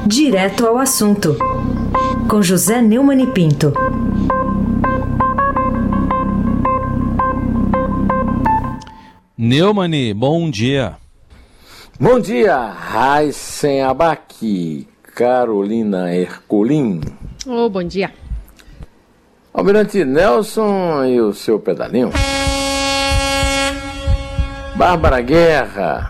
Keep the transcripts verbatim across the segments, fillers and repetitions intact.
Direto ao assunto, com José Neumann e Pinto. Neumann, bom dia. Bom dia, Raíssen Abac, Carolina Ercolim. Oh, bom dia. Almirante Nelson e o seu pedalinho. Bárbara Guerra,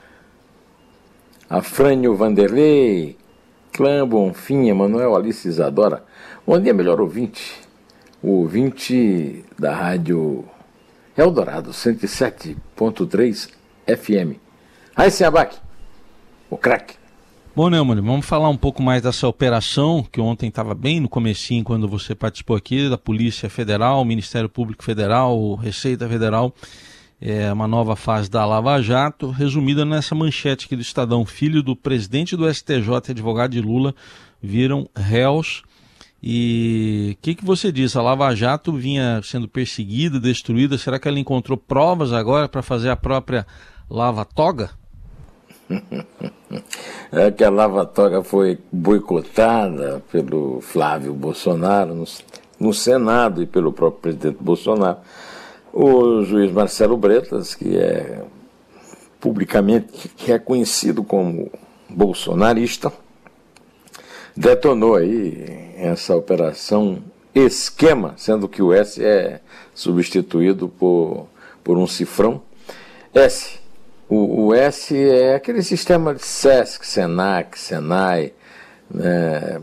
Afrânio Vanderlei, Clã Bonfim, Emanuel, Alice Isadora. Bom dia, melhor ouvinte. O ouvinte da rádio Eldorado, cento e sete ponto três F M. Raíssen Abac, o craque. Bom, Neumann, vamos falar um pouco mais dessa operação, que ontem estava bem no comecinho, quando você participou aqui, da Polícia Federal, Ministério Público Federal, Receita Federal, é uma nova fase da Lava Jato, resumida nessa manchete aqui do Estadão: filho do presidente do S T J e advogado de Lula viram réus. E o que, que você diz? A Lava Jato vinha sendo perseguida, destruída, será que ela encontrou provas agora para fazer a própria lava-toga? É que a lava-toga foi boicotada pelo Flávio Bolsonaro no, no Senado e pelo próprio presidente Bolsonaro. O juiz Marcelo Bretas, que é publicamente reconhecido como bolsonarista, detonou aí essa operação esquema, sendo que o S é substituído por, por um cifrão. S. O, o S é aquele sistema de SESC, SENAC, SENAI, né,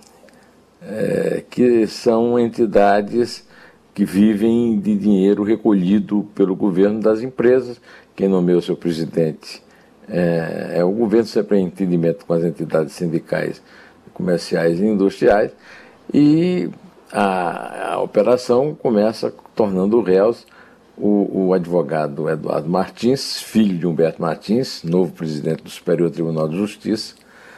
é, que são entidades que vivem de dinheiro recolhido pelo governo das empresas. Quem nomeia o seu presidente é, é o governo, sempre em entendimento com as entidades sindicais, comerciais e industriais, e a, a operação começa tornando réus O, o advogado Eduardo Martins, filho de Humberto Martins, novo presidente do Superior Tribunal de Justiça,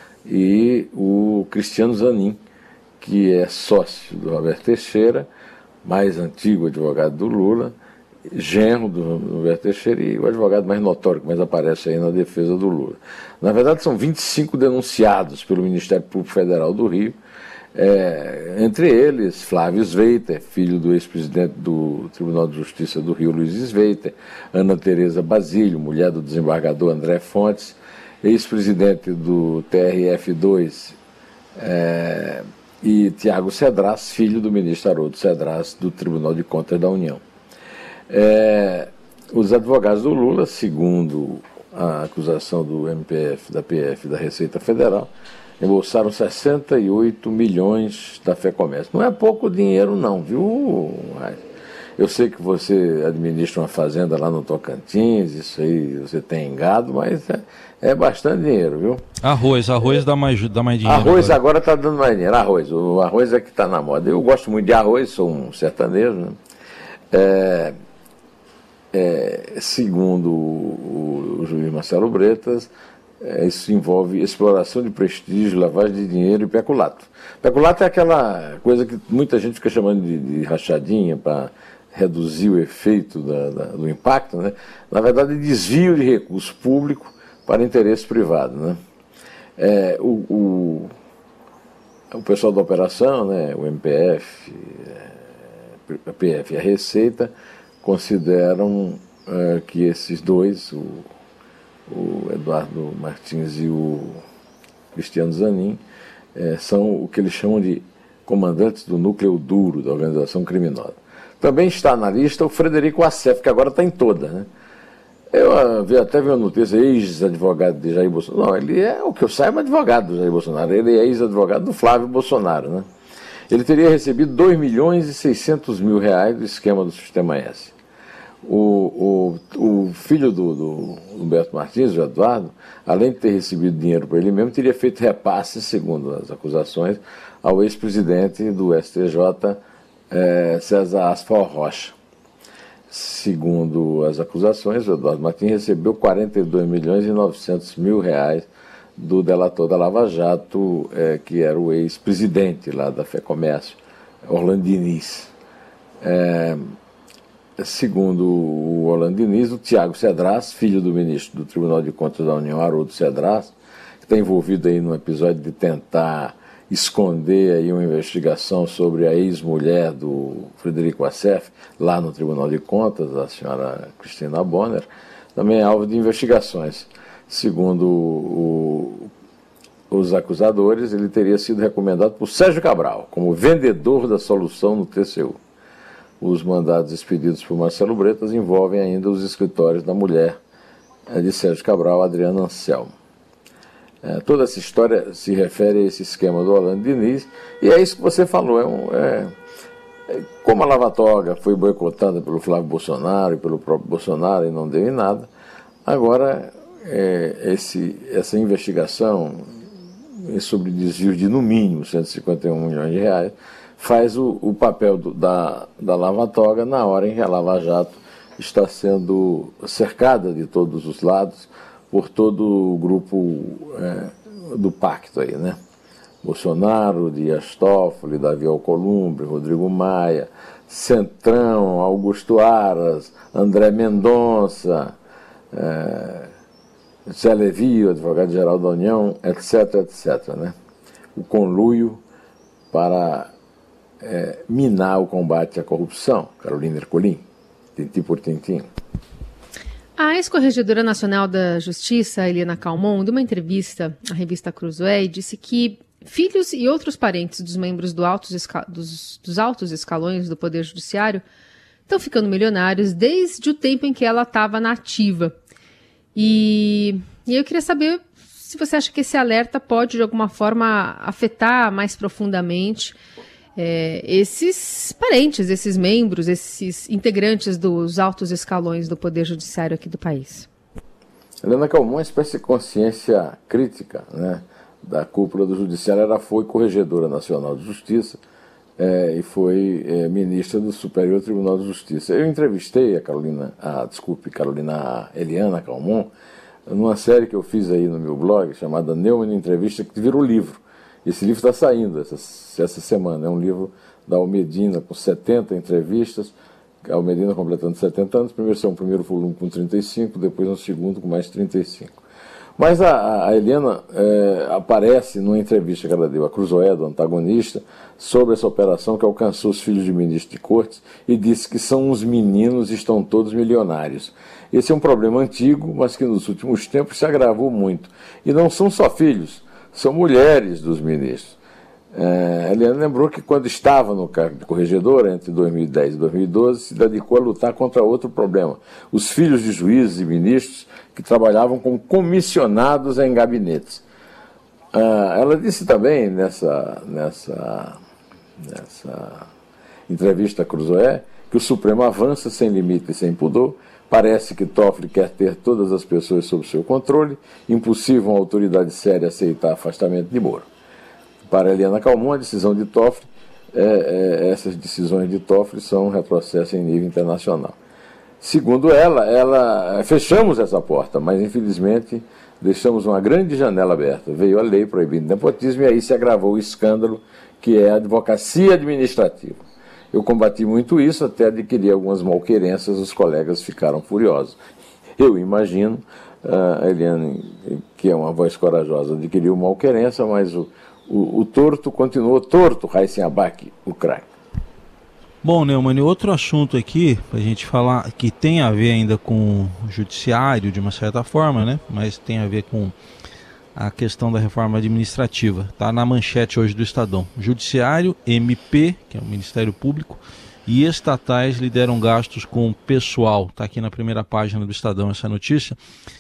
e o Cristiano Zanin, que é sócio do Roberto Teixeira, mais antigo advogado do Lula, genro do Roberto Teixeira e o advogado mais notório, que mais aparece aí na defesa do Lula. Na verdade, são vinte e cinco denunciados pelo Ministério Público Federal do Rio, É, entre eles Flávio Sveiter, filho do ex-presidente do Tribunal de Justiça do Rio, Luiz Sveiter, Ana Tereza Basílio, mulher do desembargador André Fontes, ex-presidente do T R F dois, é, e Tiago Cedras, filho do ministro Haroldo Cedras, do Tribunal de Contas da União. É, os advogados do Lula, segundo a acusação do M P F, da P F e da Receita Federal, embolsaram sessenta e oito milhões da FEComércio. Não é pouco dinheiro não, viu? Eu sei que você administra uma fazenda lá no Tocantins, isso aí você tem gado, mas é, é bastante dinheiro, viu? Arroz, arroz dá mais, dá mais dinheiro. Arroz agora está dando mais dinheiro, arroz. O arroz é que está na moda. Eu gosto muito de arroz, sou um sertanejo, né? É, é, segundo o, o juiz Marcelo Bretas, É, isso envolve exploração de prestígio, lavagem de dinheiro e peculato. Peculato é aquela coisa que muita gente fica chamando de, de rachadinha para reduzir o efeito da, da, do impacto, né? Na verdade, desvio de recurso público para interesse privado, né? É, o, o, o pessoal da operação, né, o M P F, a P F e a Receita, consideram é, que esses dois, o o Eduardo Martins e o Cristiano Zanin, é, são o que eles chamam de comandantes do núcleo duro da organização criminosa. Também está na lista o Frederico Assef, que agora está em toda, né? Eu uh, até vi uma notícia, ex-advogado de Jair Bolsonaro. Não, ele é, o que eu saiba, advogado do Jair Bolsonaro. Ele é ex-advogado do Flávio Bolsonaro, né? Ele teria recebido dois milhões e seiscentos mil reais do esquema do Sistema S. O, o, o filho do, do Humberto Martins, o Eduardo, além de ter recebido dinheiro para ele mesmo, teria feito repasse, segundo as acusações, ao ex-presidente do S T J, eh, César Asfal Rocha. Segundo as acusações, o Eduardo Martins recebeu quarenta e dois milhões e novecentos mil reais do delator da Lava Jato, eh, que era o ex-presidente lá da FEComércio, Orlando Diniz. É, segundo o Orlando Diniz, o Tiago Cedras, filho do ministro do Tribunal de Contas da União, Haroldo Cedras, está envolvido aí num episódio de tentar esconder aí uma investigação sobre a ex-mulher do Frederico Assef, lá no Tribunal de Contas, a senhora Cristina Bonner, também é alvo de investigações. Segundo o, os acusadores, ele teria sido recomendado por Sérgio Cabral como vendedor da solução no T C U. Os mandados expedidos por Marcelo Bretas envolvem ainda os escritórios da mulher de Sérgio Cabral, Adriana Anselmo. É, toda essa história se refere a esse esquema do Orlando Diniz, e é isso que você falou. É um, é, é, como a Lava Toga foi boicotada pelo Flávio Bolsonaro e pelo próprio Bolsonaro e não deu em nada, agora é, esse, essa investigação sobre desvios de no mínimo cento e cinquenta e um milhões de reais faz o, o papel do, da, da Lava Toga na hora em que a Lava Jato está sendo cercada de todos os lados por todo o grupo é, do pacto aí, né? Bolsonaro, Dias Toffoli, Davi Alcolumbre, Rodrigo Maia, Centrão, Augusto Aras, André Mendonça, é, Zé Levi, o advogado-geral da União, etc, etc, né? O conluio para é, minar o combate à corrupção. Carolina Ercolim, tintim por tintim. A ex-corregedora nacional da Justiça, Eliana Calmon, de uma entrevista à revista Cruzoé, disse que filhos e outros parentes dos membros do altos esca- dos, dos altos escalões do Poder Judiciário estão ficando milionários desde o tempo em que ela estava na ativa. E, e eu queria saber se você acha que esse alerta pode, de alguma forma, afetar mais profundamente É, esses parentes, esses membros, esses integrantes dos altos escalões do Poder Judiciário aqui do país. Eliana Calmon é uma espécie de consciência crítica, né, da cúpula do Judiciário. Ela foi corregedora nacional de Justiça é, e foi é, ministra do Superior Tribunal de Justiça. Eu entrevistei a Carolina, a, desculpe, Carolina, a Eliana Calmon, numa série que eu fiz aí no meu blog, chamada Neumann Entrevista, que virou livro. Esse livro está saindo essa, essa semana, é um livro da Almedina com setenta entrevistas, a Almedina completando setenta anos, primeiro saiu um primeiro volume com trinta e cinco, depois um segundo com mais trinta e cinco. Mas a, a Eliana é, aparece numa entrevista que ela deu a Cruzoé, do antagonista, sobre essa operação que alcançou os filhos de ministros de cortes e disse que são uns meninos e estão todos milionários. Esse é um problema antigo, mas que nos últimos tempos se agravou muito. E não são só filhos, são mulheres dos ministros. É, a Eliana lembrou que quando estava no cargo de corregedora, entre dois mil e dez e dois mil e doze, se dedicou a lutar contra outro problema: os filhos de juízes e ministros que trabalhavam como comissionados em gabinetes. Ah, ela disse também nessa, nessa, nessa entrevista a Cruzoé que o Supremo avança sem limite e sem pudor. Parece que Toffoli quer ter todas as pessoas sob seu controle. Impossível uma autoridade séria aceitar afastamento de Moro. Para Eliana Calmon, a decisão de Toffoli, é, é, essas decisões de Toffoli são um retrocesso em nível internacional. Segundo ela, ela, fechamos essa porta, mas infelizmente deixamos uma grande janela aberta. Veio a lei proibindo nepotismo e aí se agravou o escândalo que é a advocacia administrativa. Eu combati muito isso, até adquirir algumas malquerenças, os colegas ficaram furiosos. Eu imagino, a uh, Eliane, que é uma voz corajosa, adquiriu malquerença, mas o, o, o torto continuou torto, Raíssen Abac, o craque. Bom, Neumann, outro assunto aqui, para a gente falar, que tem a ver ainda com o judiciário, de uma certa forma, né? Mas tem a ver com a questão da reforma administrativa. Está na manchete hoje do Estadão. Judiciário, M P, que é o Ministério Público, e estatais lideram gastos com pessoal. Está aqui na primeira página do Estadão essa notícia.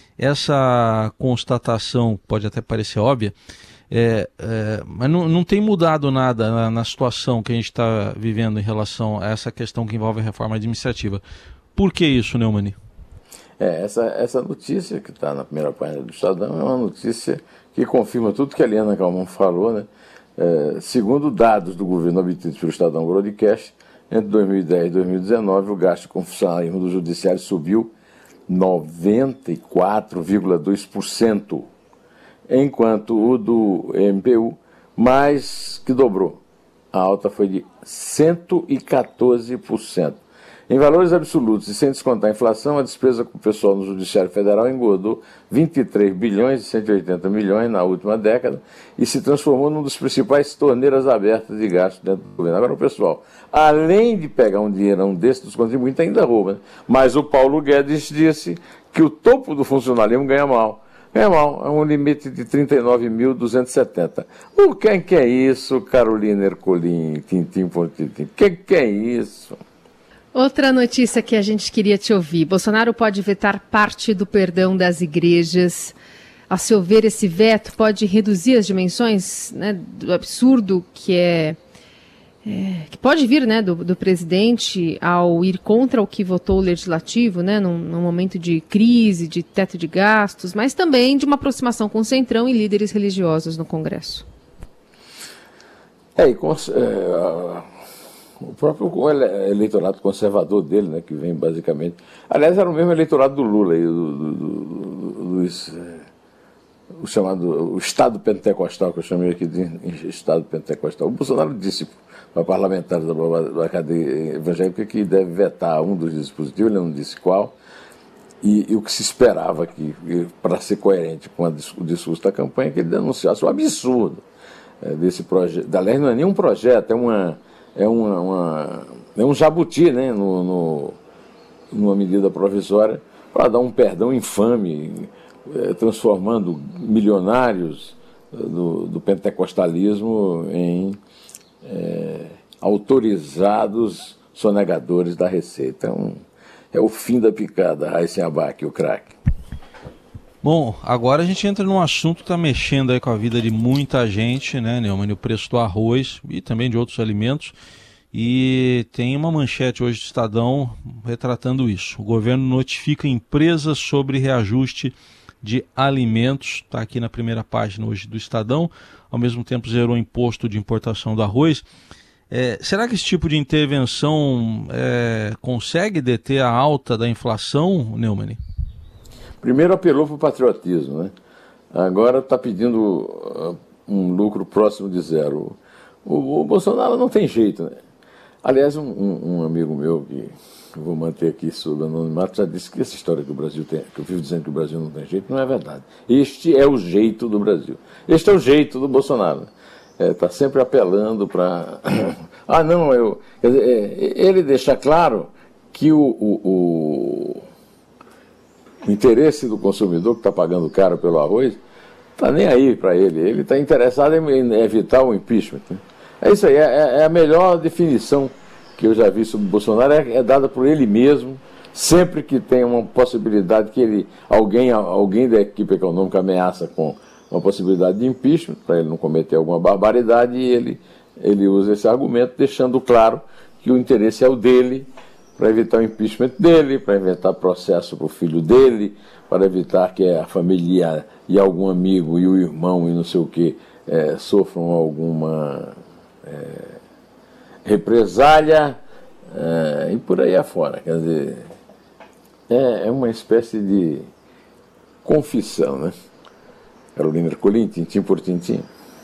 Essa constatação pode até parecer óbvia, é, é, mas não, não tem mudado nada na, na situação que a gente está vivendo em relação a essa questão que envolve a reforma administrativa. Por que isso, Neumann? É, essa, essa notícia que está na primeira página do Estadão é uma notícia que confirma tudo que a Eliana Calmon falou, né? É, segundo dados do governo obtidos pelo Estadão Broadcast, entre dois mil e dez e dois mil e dezenove, o gasto com funcionalismo do Judiciário subiu noventa e quatro vírgula dois por cento, enquanto o do M P U mais que dobrou. A alta foi de cento e quatorze por cento. Em valores absolutos e sem descontar a inflação, a despesa com o pessoal no Judiciário Federal engordou vinte e três bilhões e cento e oitenta milhões na última década e se transformou num dos principais torneiras abertas de gasto dentro do governo. Agora, o pessoal, além de pegar um dinheirão desse dos contribuintes, ainda rouba, né? Mas o Paulo Guedes disse que o topo do funcionalismo ganha mal. Ganha mal, é um limite de trinta e nove mil duzentos e setenta. O que, que é isso, Carolina Ercolim, tintim por tintim? O que, que é isso? Outra notícia que a gente queria te ouvir. Bolsonaro pode vetar parte do perdão das igrejas. A seu ver, esse veto pode reduzir as dimensões, né, do absurdo que é, é que pode vir, né, do, do presidente ao ir contra o que votou o legislativo, né, num, num momento de crise, de teto de gastos, mas também de uma aproximação com o Centrão e líderes religiosos no Congresso. É, e com, é, o próprio eleitorado conservador dele, né, que vem basicamente... Aliás, era o mesmo eleitorado do Lula, e do, do, do, do, do, o chamado o Estado Pentecostal, que eu chamei aqui de Estado Pentecostal. O Bolsonaro disse para parlamentares da, da cadeia evangélica que deve vetar um dos dispositivos, ele não disse qual, e, e o que se esperava, que, para ser coerente com a, o discurso da campanha, que ele denunciasse o absurdo é, desse projeto. Aliás, não é nem um projeto, é uma... É, uma, uma, é um jabuti, né, no, no, numa medida provisória, para dar um perdão infame, é, transformando milionários do, do pentecostalismo em é, autorizados sonegadores da receita. É, um, é o fim da picada, Raíssen Abac, o craque. Bom, agora a gente entra num assunto que está mexendo aí com a vida de muita gente, né, Neumann? O preço do arroz e também de outros alimentos. E tem uma manchete hoje do Estadão retratando isso. O governo notifica empresas sobre reajuste de alimentos. Está aqui na primeira página hoje do Estadão. Ao mesmo tempo zerou o imposto de importação do arroz. É, será que esse tipo de intervenção é, consegue deter a alta da inflação, Neumann? Primeiro apelou para o patriotismo, né? Agora está pedindo uh, um lucro próximo de zero. O, o Bolsonaro não tem jeito, né? Aliás, um, um, um amigo meu, que eu vou manter aqui sob anonimato, já disse que essa história que o Brasil tem, que eu vivo dizendo que o Brasil não tem jeito, não é verdade. Este é o jeito do Brasil. Este é o jeito do Bolsonaro. Está é, sempre apelando para... ah, não, eu... Quer dizer, é, ele deixa claro que o... o, o O interesse do consumidor que está pagando caro pelo arroz está nem aí para ele. Ele está interessado em evitar o impeachment. Né? É isso aí, é, é a melhor definição que eu já vi sobre o Bolsonaro, é, é dada por ele mesmo, sempre que tem uma possibilidade que ele, alguém, alguém da equipe econômica ameaça com uma possibilidade de impeachment, para ele não cometer alguma barbaridade, e ele, ele usa esse argumento, deixando claro que o interesse é o dele, para evitar o impeachment dele, para evitar processo para o filho dele, para evitar que a família e algum amigo e o irmão e não sei o que é, sofram alguma é, represália é, e por aí afora. Quer dizer, é, é uma espécie de confissão, né? Carolina Ercolim, tintim por tintim.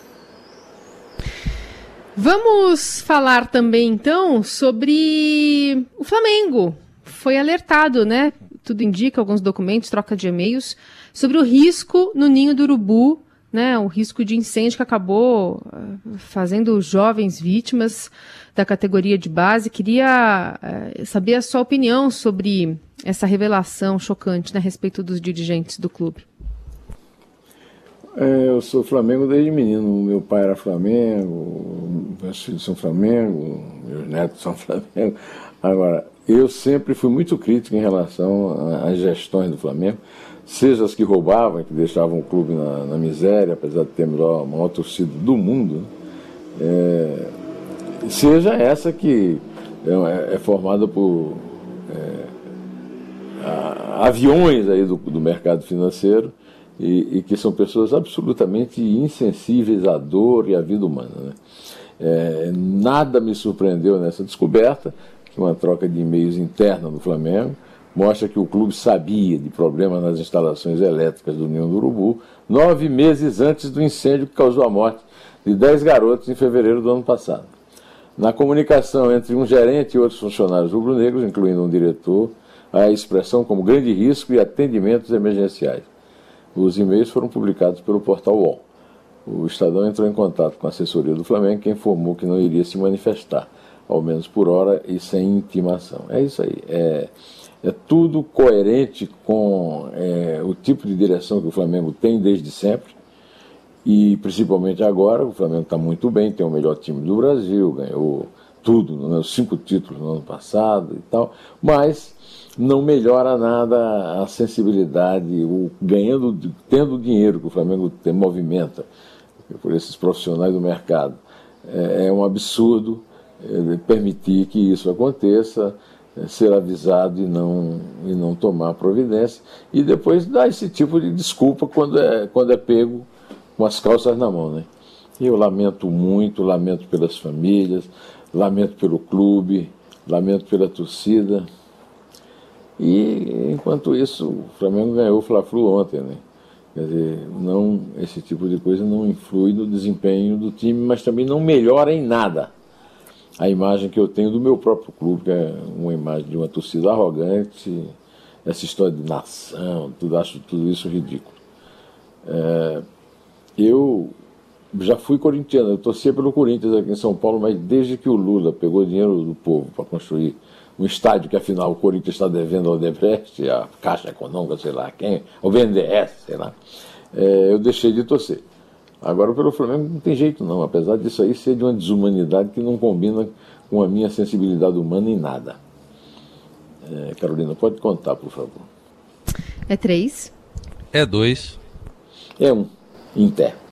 Vamos falar também, então, sobre o Flamengo. Foi alertado, né? Tudo indica, alguns documentos, troca de e-mails, sobre o risco no Ninho do Urubu, né? O risco de incêndio que acabou uh, fazendo jovens vítimas da categoria de base. Queria uh, saber a sua opinião sobre essa revelação chocante, né, a respeito dos dirigentes do clube. É, eu sou Flamengo desde menino. Meu pai era Flamengo, meus filhos são Flamengo, meus netos são Flamengo. Agora, eu sempre fui muito crítico em relação às gestões do Flamengo, seja as que roubavam, que deixavam o clube na, na miséria, apesar de termos a maior torcida do mundo, é, seja essa que é, é formada por é, a, aviões aí do, do mercado financeiro, E, e que são pessoas absolutamente insensíveis à dor e à vida humana. Né? É, nada me surpreendeu nessa descoberta, que uma troca de e-mails interna do Flamengo mostra que o clube sabia de problemas nas instalações elétricas do Ninho do Urubu nove meses antes do incêndio que causou a morte de dez garotos em fevereiro do ano passado. Na comunicação entre um gerente e outros funcionários rubro-negros, incluindo um diretor, há a expressão como grande risco e atendimentos emergenciais. Os e-mails foram publicados pelo portal U O L. O Estadão entrou em contato com a assessoria do Flamengo, que informou que não iria se manifestar, ao menos por hora e sem intimação. É isso aí. É, é tudo coerente com é, o tipo de direção que o Flamengo tem desde sempre. E principalmente agora, o Flamengo está muito bem, tem o melhor time do Brasil, ganhou tudo, né, os cinco títulos no ano passado e tal, mas não melhora nada a sensibilidade, o, ganhando, tendo o dinheiro que o Flamengo tem, movimenta por esses profissionais do mercado. É, é um absurdo é, permitir que isso aconteça, é, ser avisado e não, e não tomar providência, e depois dar esse tipo de desculpa quando é, quando é pego com as calças na mão, né? Eu lamento muito, lamento pelas famílias, lamento pelo clube, lamento pela torcida. E, enquanto isso, o Flamengo ganhou o Fla-Flu ontem, né? Quer dizer, não, esse tipo de coisa não influi no desempenho do time, mas também não melhora em nada a imagem que eu tenho do meu próprio clube, que é uma imagem de uma torcida arrogante, essa história de nação, tudo, acho tudo isso ridículo. É, Eu já fui corintiano, eu torcia pelo Corinthians aqui em São Paulo, mas desde que o Lula pegou dinheiro do povo para construir um estádio que, afinal, o Corinthians está devendo ao Odebrecht, a Caixa Econômica, sei lá quem, ao B N D E S, sei lá, é, eu deixei de torcer. Agora, pelo Flamengo, não tem jeito não, apesar disso aí ser de uma desumanidade que não combina com a minha sensibilidade humana em nada. É, Carolina, pode contar, por favor. É três. É dois. É um. Inter.